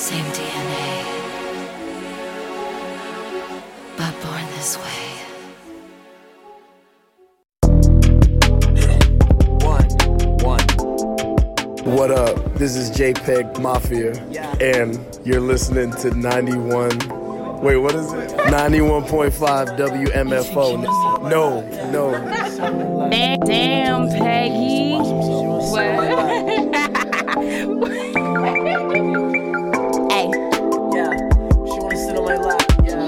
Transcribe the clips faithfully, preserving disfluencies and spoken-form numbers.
Same D N A, but born this way. One, one. What up? This is JPEG Mafia, and you're listening to ninety-one. Wait, what is it? ninety-one point five W M F O. No, no. Damn, Peggy. What? Hey. Yeah. She wanna sit on my lap. Yeah.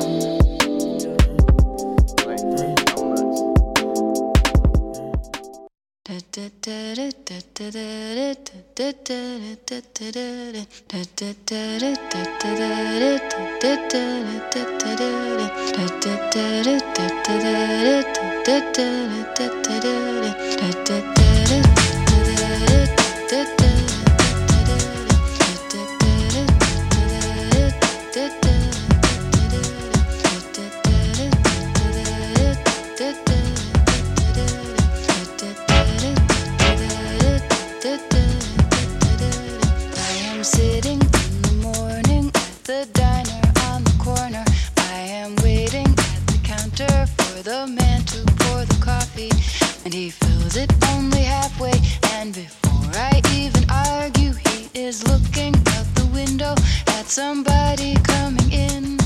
Sitting in the morning at the diner on the corner. I am waiting at the counter for the man to pour the coffee, and he fills it only halfway. And before I even argue, he is looking out the window at somebody coming in.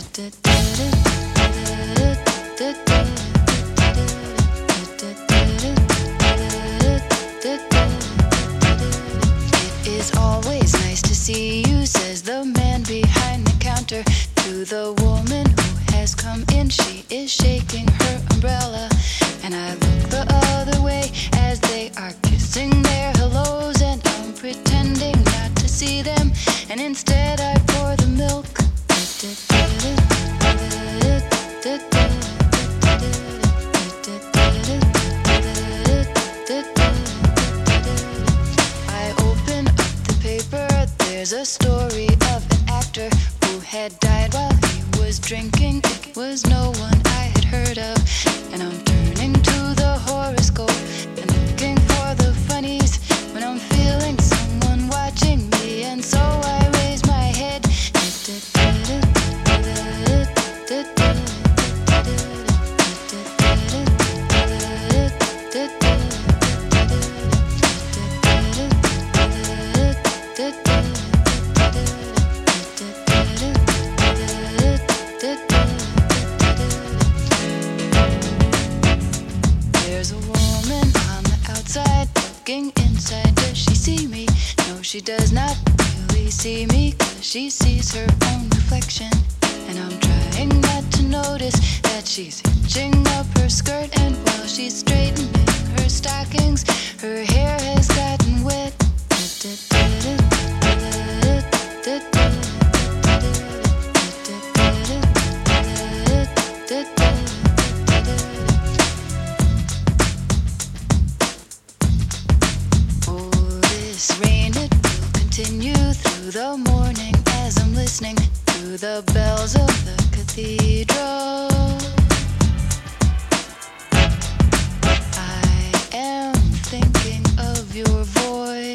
It is always nice to see you, says the man behind the counter to the woman who has come in. She is shaking her umbrella, and I look the other way as they are kissing their hellos, and I'm pretending not to see them, and instead I pour the milk. I open up the paper. There's a story of an actor who had died while he was drinking. It was no one I had heard of, and I'm turning to the horoscope and looking for the funnies when I'm feeling someone watching me, and so I raise my head. There's a woman on the outside looking inside. Does she see me? No, she does not really see me, 'cause she sees her own reflection. And I'm trying not to notice that she's hitching up her skirt, and while she's straightening her stockings, her hair has gotten wet. Oh, this rain, it will continue through the morning as I'm listening to the bells of the cathedral. I am thinking of your voice.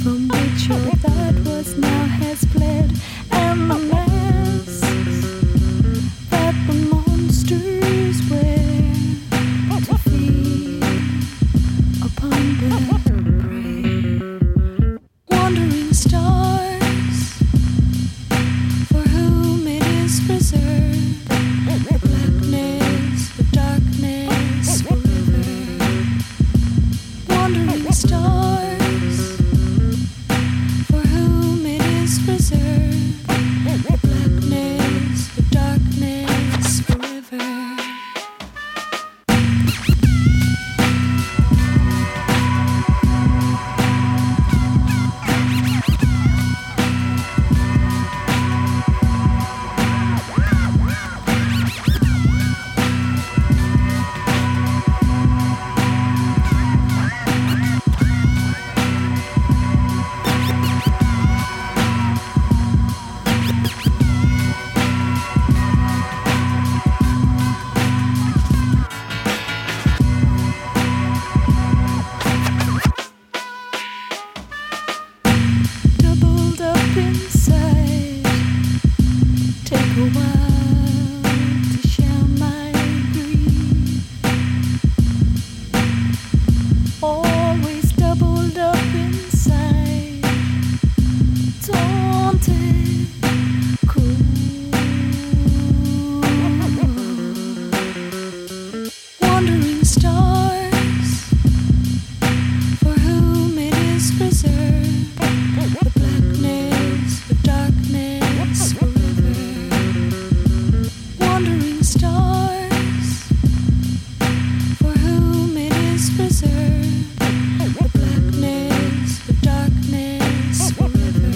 from which your that was now has fled, and the masks that the monsters wear to feed upon their prey. Wandering stars, for whom it is reserved, the blackness, the darkness forever. Wandering stars, for whom it is reserved, the blackness, the darkness forever. Doubled up inside, take a while to share my grief. Always doubled up inside, daunted, cruel. Wandering stars, for whom it is reserved, the blackness, the darkness forever. Wandering stars, for whom it is reserved, the blackness, the darkness forever.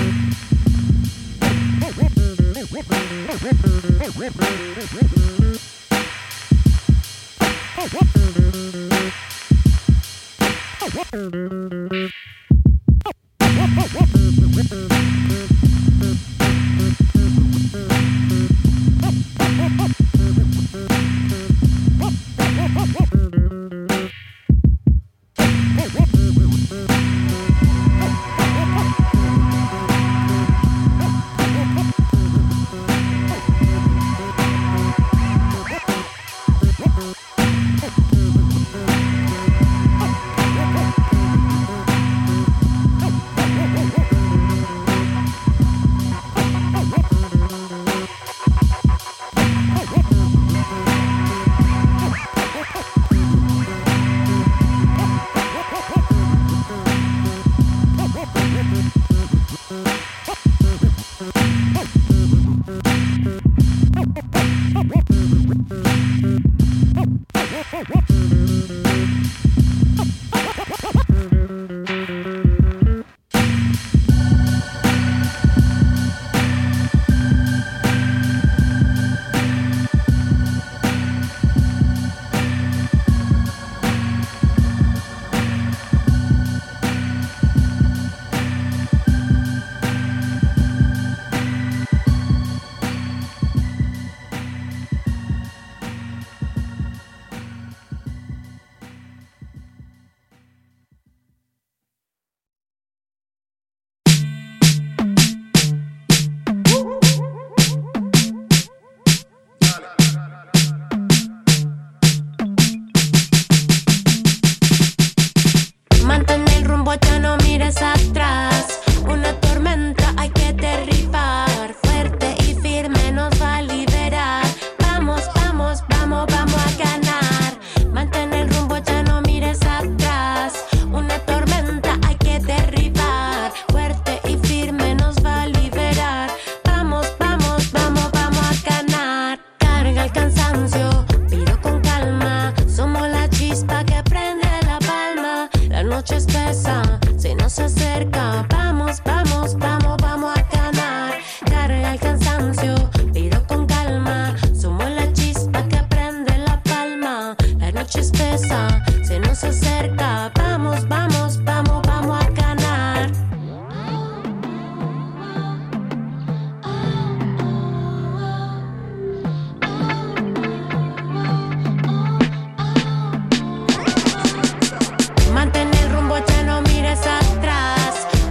Mantén el rumbo, ya no mires atrás. Una tormenta hay que derribar. Fuerte y firme nos va a liberar. Vamos, vamos, vamos, vamos a ganar. Mantén el rumbo, ya no mires atrás. Una tormenta hay que derribar. Fuerte y firme nos va a liberar. Vamos, vamos, vamos, vamos a ganar. Carga el cansancio, pido con calma. Somos la chispa que prende la palma. La noche espesa, se nos acerca. Vamos, vamos, vamos, vamos a ganar. Carga el cansancio, pido con calma. Somos la chispa que prende la palma. La noche espesa, se nos acerca. Vamos, vamos, vamos, vamos a ganar. Mantén el rumbo, ya no mires atrás.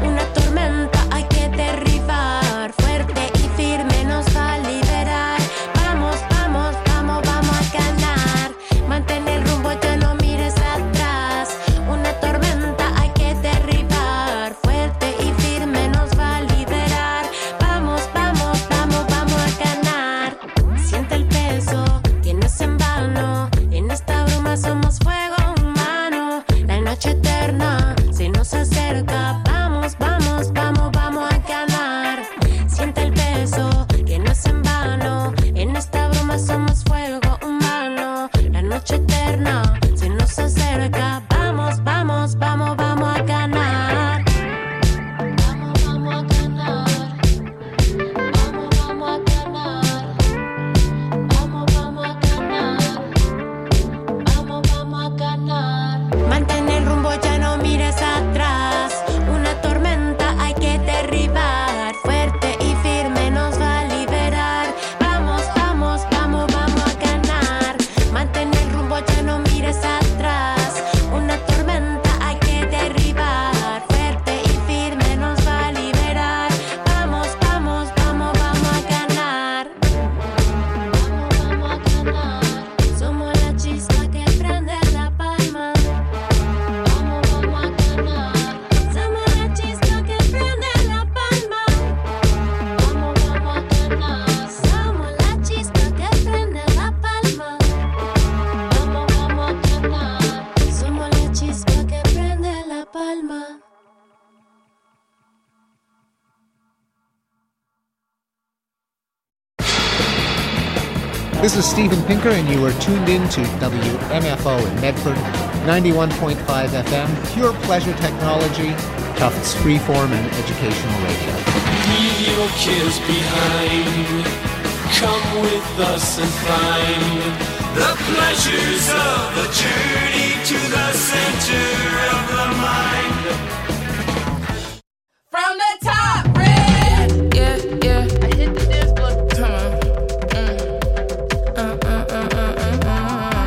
This is Steven Pinker, and you are tuned in to W M F O in Medford, ninety-one point five F M, pure pleasure technology, Tufts freeform and educational radio. Leave your cares behind. Come with us and find the pleasures of the journey to the center of the mind. From the top, red. Yeah, yeah. I hit the dance floor. Come on. Mm. Uh, uh, uh, uh, uh, uh,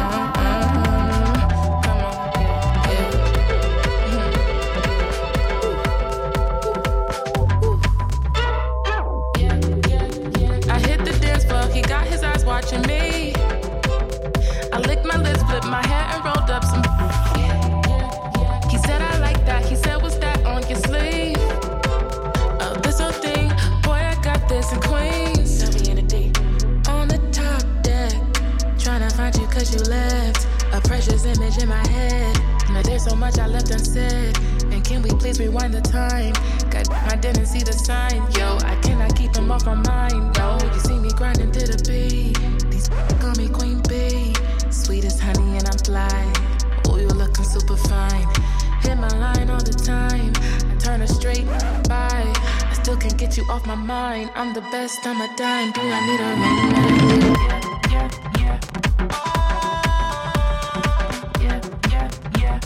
uh. Come on. Yeah. Mm. Yeah, yeah, yeah. I hit the dance floor. He got his eyes watching me. I licked my lips, flipped my hair, and rolled up some. Yeah, yeah, yeah. He said I like that. He said, what's that on your sleeve? In Queens, tell me in the deep. On the top deck, trying to find you cause you left a precious image in my head. Now there's so much I left unsaid. And can we please rewind the time? God, I didn't see the sign. Yo, I cannot keep him off my mind. No, you see me grinding to the beat. These call me Queen Bee. Sweet as honey and I'm fly. Oh, you looking super fine. Hit my line all the time. I turn her straight by. Still can't get you off my mind. I'm the best, I'm a dime. Do I need a ring? Yeah, yeah, yeah. Yeah, yeah, yeah.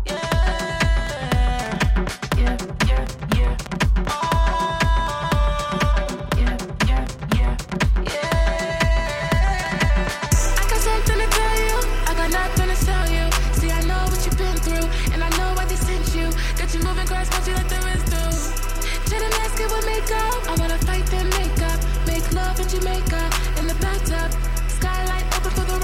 Yeah, yeah, yeah, yeah. Yeah, yeah, yeah. Yeah. I got something to tell you. I got nothing to tell you. See, I know what you've been through, and I know why they sent you. Got you moving grass, won't you let the rest do? Didn't ask it with makeup. I wanna fight then make up. Make love in Jamaica in the bathtub. Skylight open for the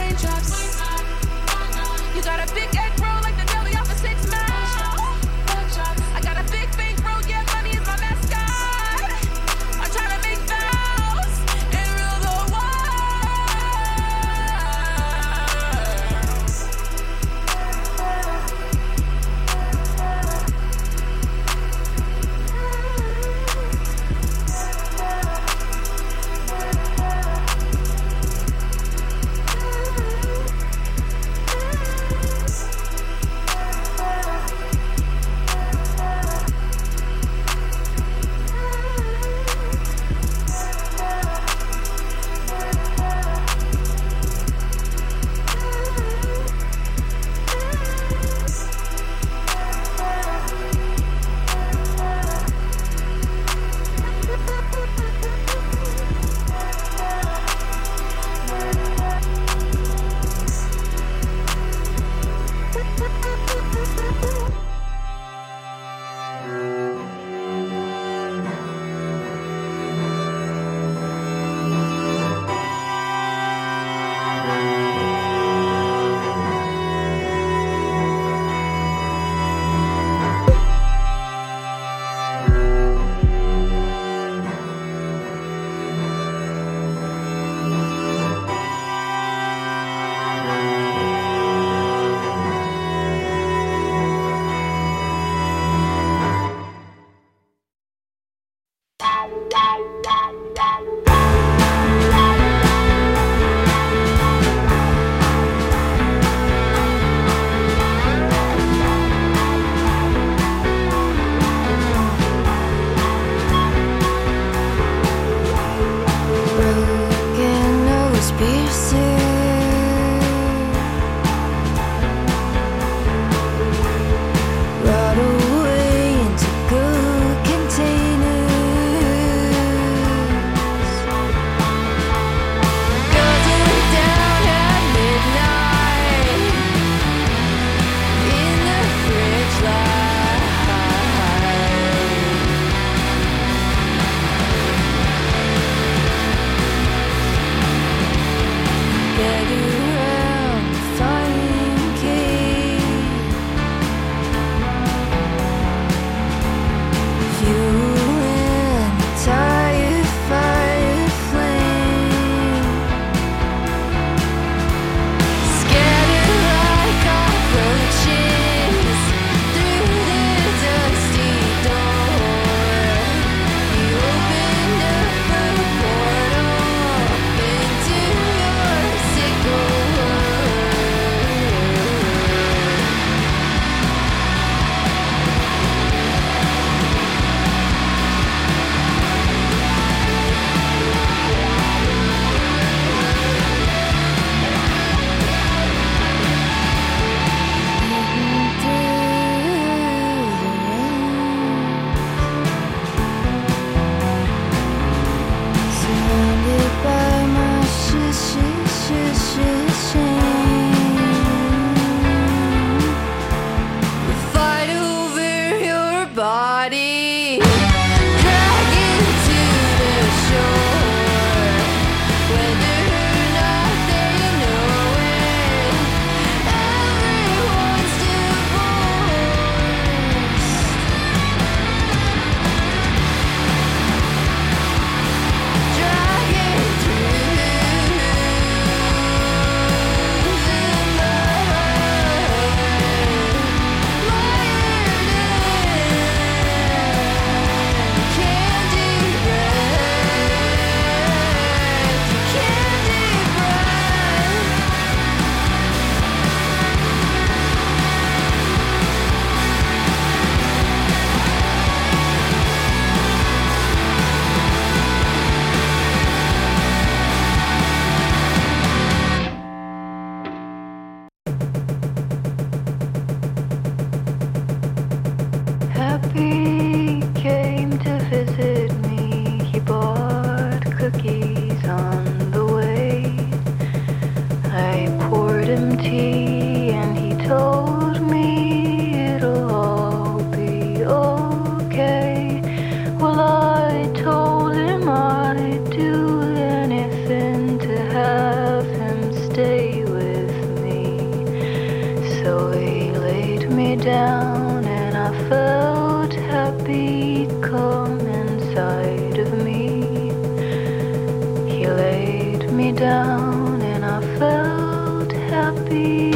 down and I felt happy.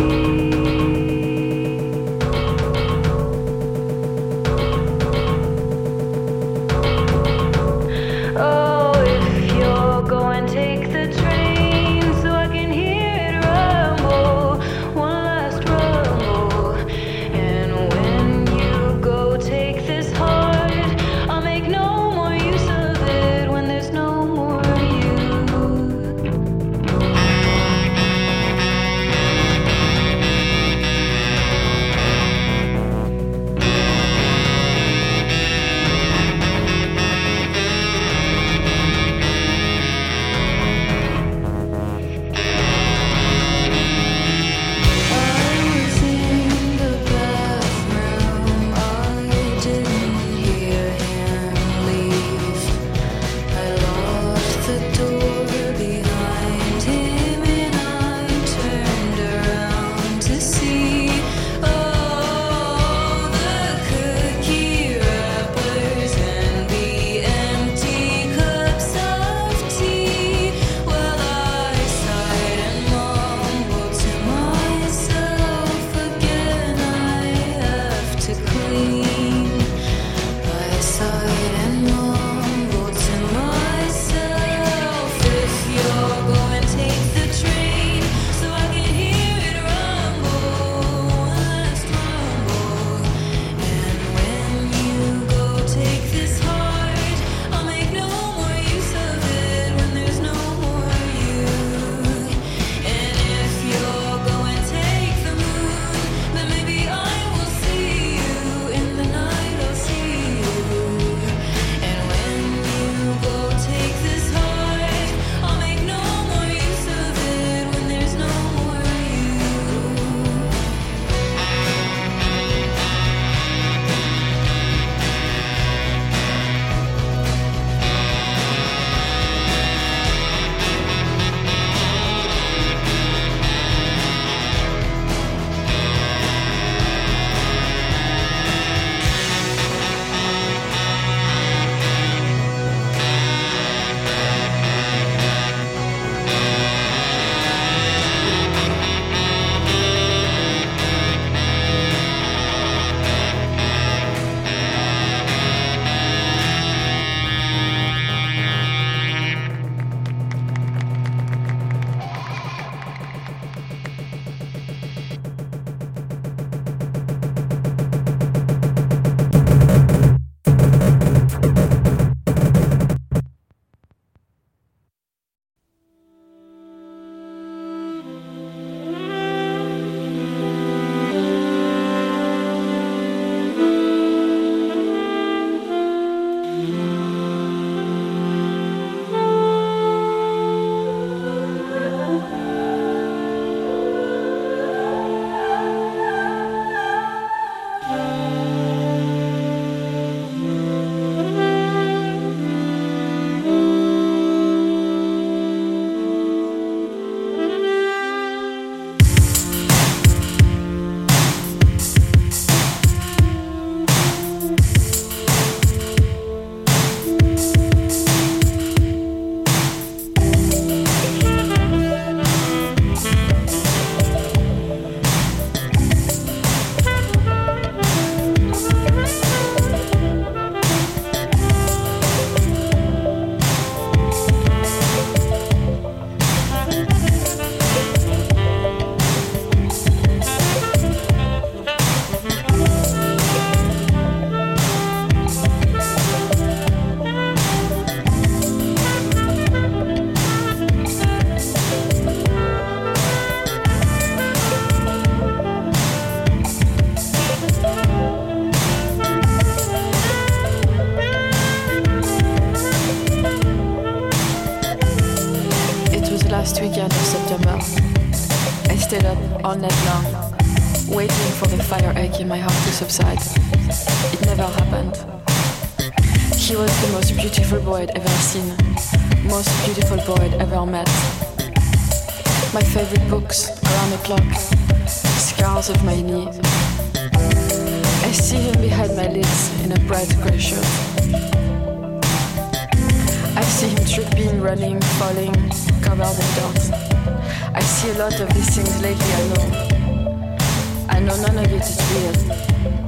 Oh, if you're going, take the train so I can hear it rumble, one last rumble. And when you go, take this heart. I'll make no more use of it when there's no more you. last weekend of September. I stayed up all night long, waiting for the fire ache in my heart to subside. It never happened. He was the most beautiful boy I'd ever seen, most beautiful boy I'd ever met. My favorite books, Around the Clock, Scars of My Knee. I see him behind my lids in a bright grey shirt. I see him tripping walking, running, falling, covered in dust. I see a lot of these things lately, I know. I know none of it is real.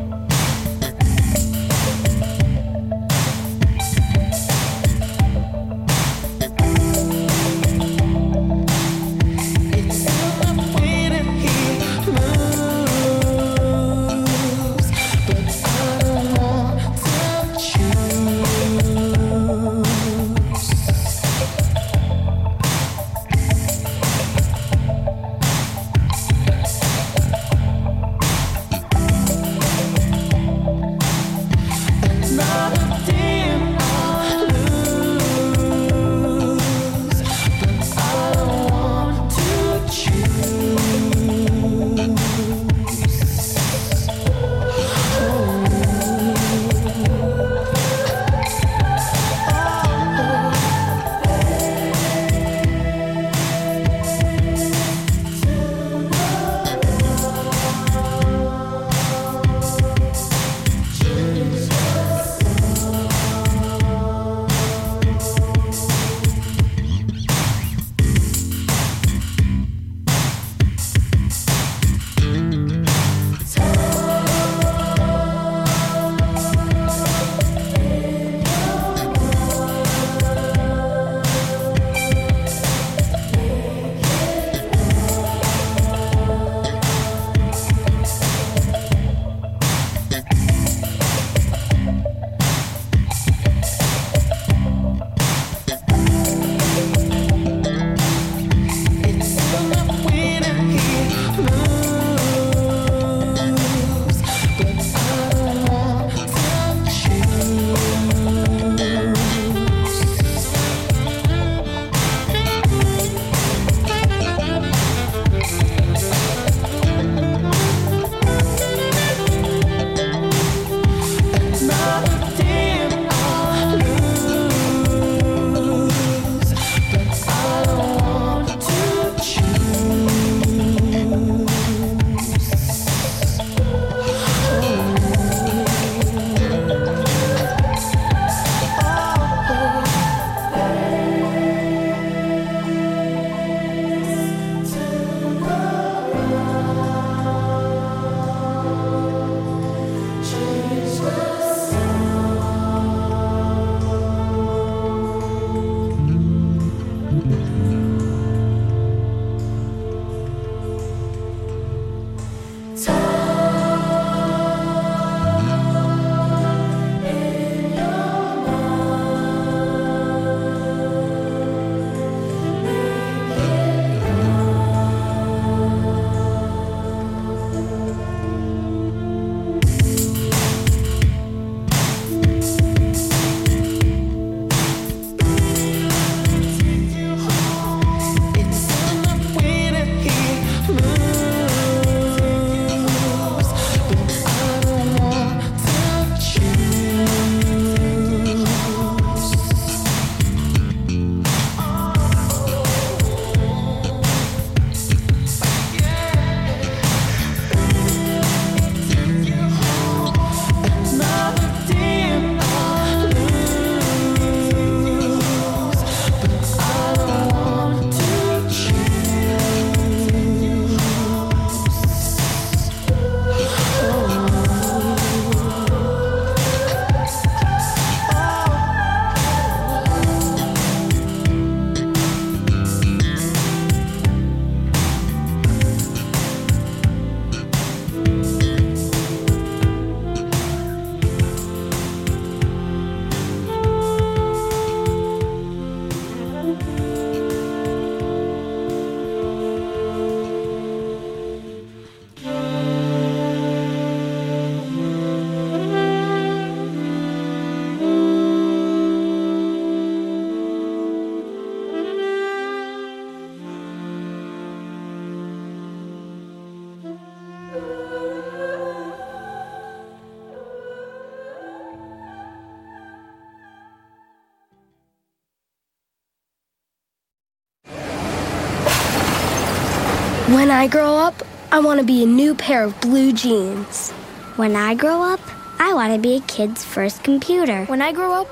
When I grow up, I want to be a new pair of blue jeans. When I grow up, I want to be a kid's first computer. When I grow up,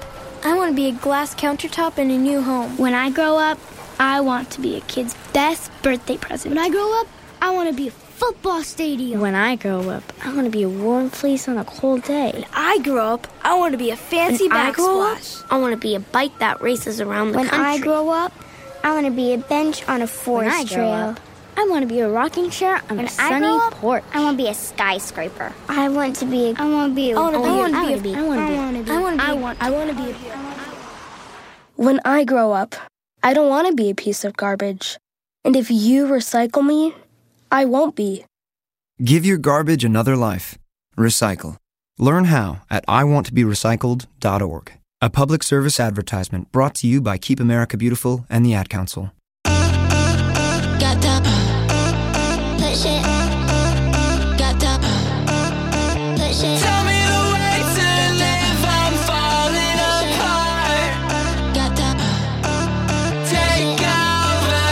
I want to be a glass countertop in a new home. When I grow up, I want to be a kid's best birthday present. When I grow up, I want to be a football stadium. When I grow up, I want to be a warm fleece on a cold day. When I grow up, I want to be a fancy when backsplash. I, I want to be a bike that races around the when country. When I grow up, I want to be a bench on a forest when I trail. Grow up, I want to be a rocking chair on when a sunny I grow up, porch. I want to be a skyscraper. I want to be a... I want to be a... I want to be... I want to be... I want to be... I want to be... I want I want to be... When I grow up, I don't want to be a piece of garbage. And if you recycle me, I won't be. Give your garbage another life. Recycle. Learn how at I want to be recycled dot org. A public service advertisement brought to you by Keep America Beautiful and the Ad Council. Got that push it. Got that push it. Tell me the way to live, I'm falling apart. Got that take over.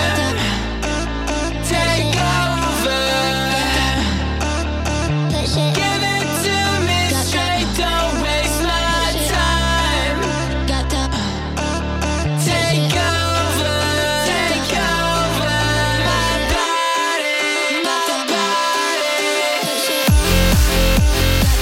Take over. push it. Give it to me straight, don't waste my time. Got that take over. Take over my body, my body.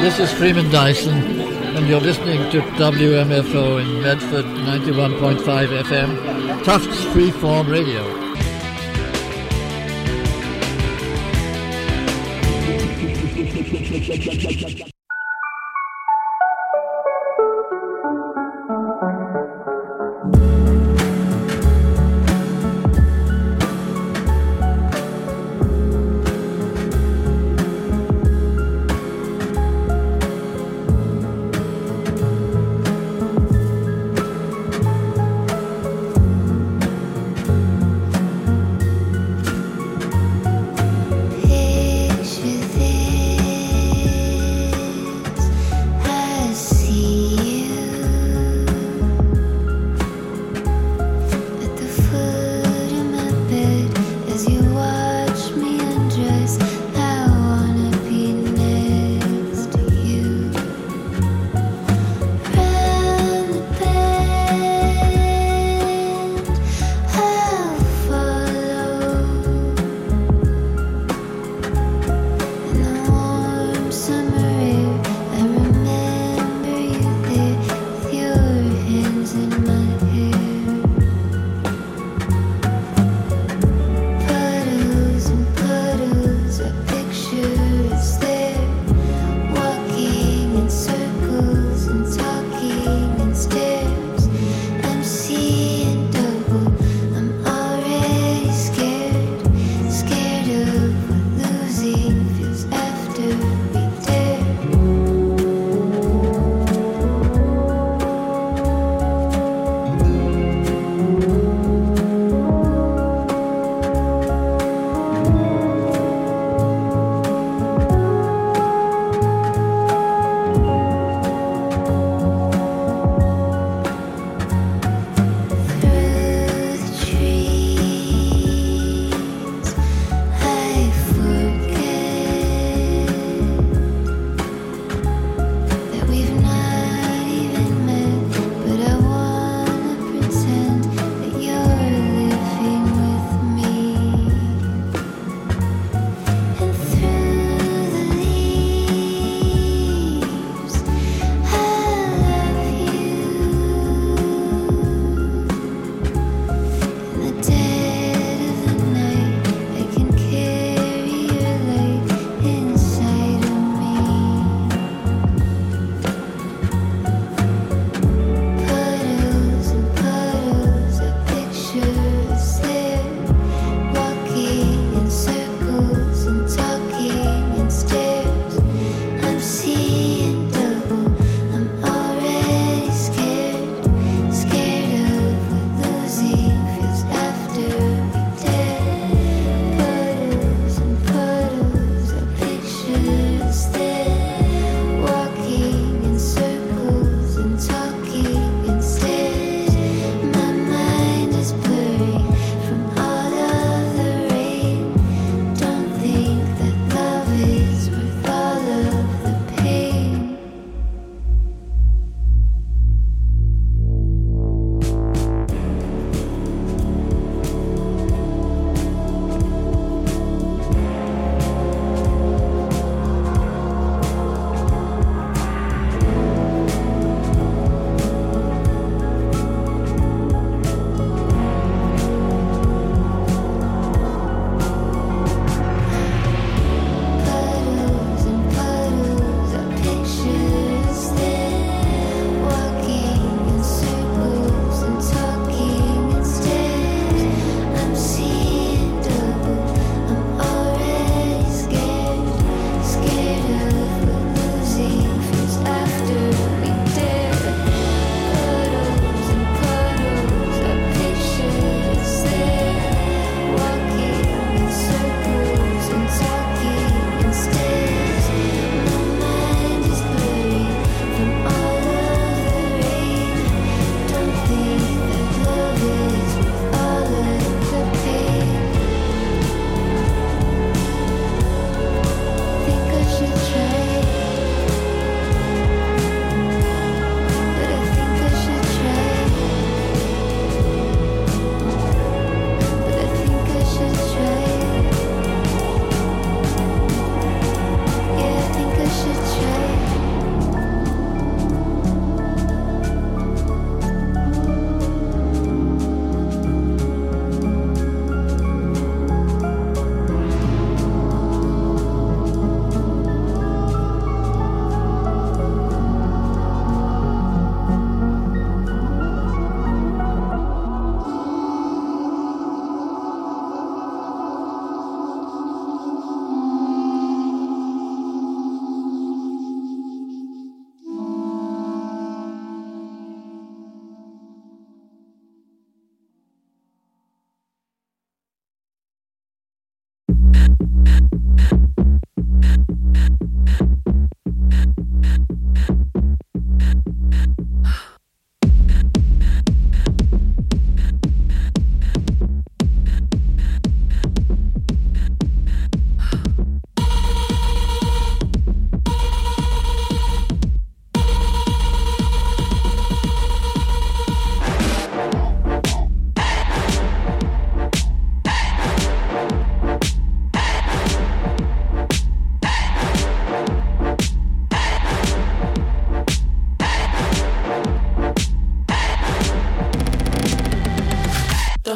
This is Freeman Dyson, and you're listening to W M F O in Medford, ninety-one point five F M, Tufts Freeform Radio.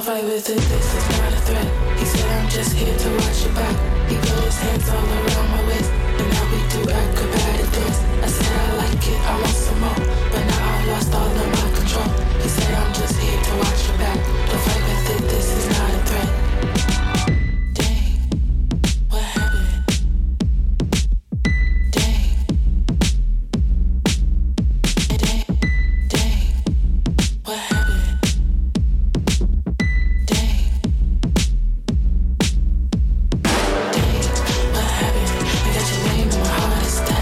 Don't fight with it, this is not a threat. He said I'm just here to watch your back. He put his hands all around my waist, and now we do acrobatic dance. I said I like it, I want some more, but now I've lost all of my control. He said I'm just here to watch your back. Don't fight with it, this is not a threat. Stay.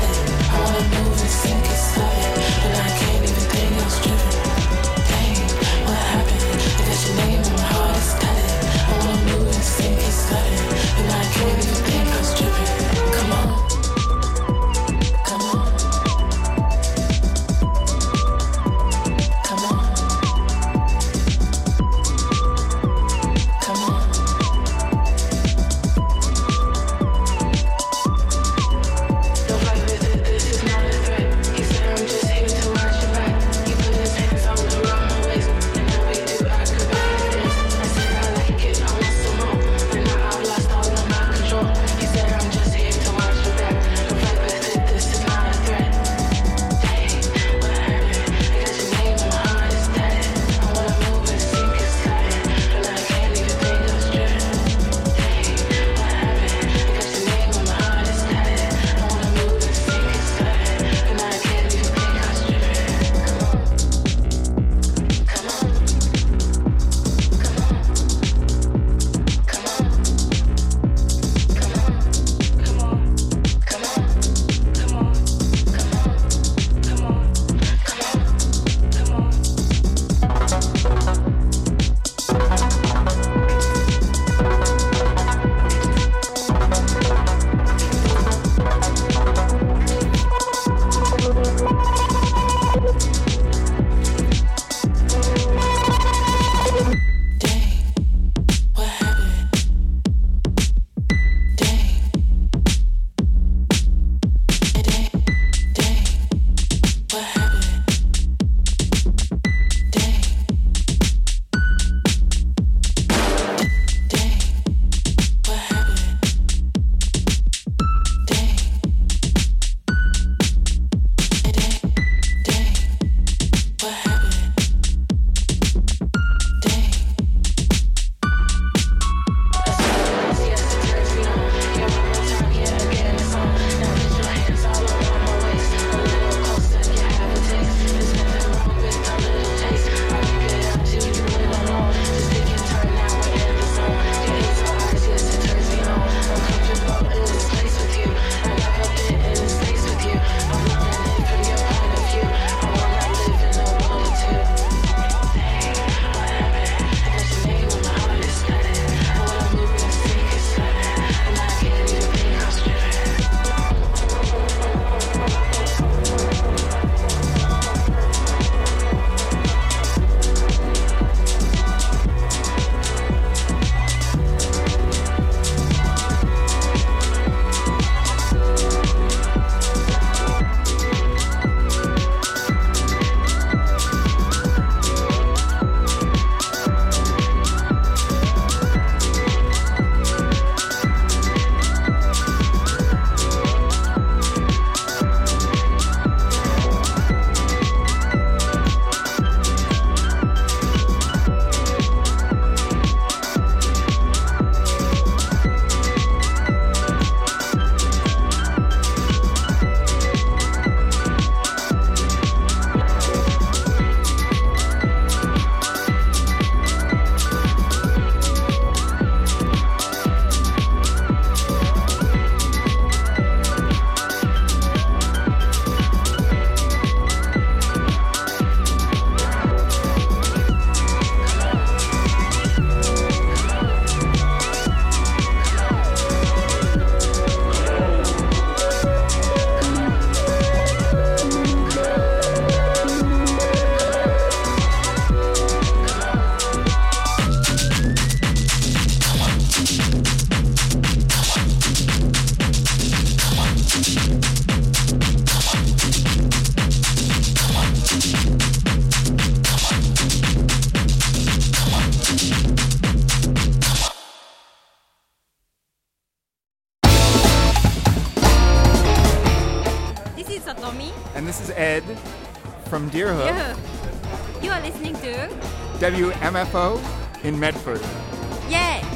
And this is Ed from Deerhook. Yeah. You are listening to W M F O in Medford. Yeah.